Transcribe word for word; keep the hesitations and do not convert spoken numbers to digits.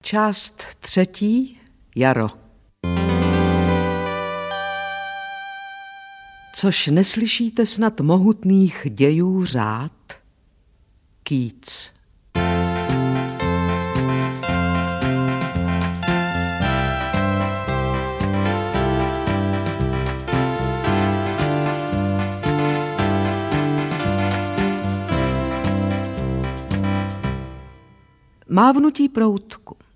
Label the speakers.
Speaker 1: Část třetí. Jaro. Což neslyšíte snad mohutných dějů řád? Keats. Mávnutí proutku.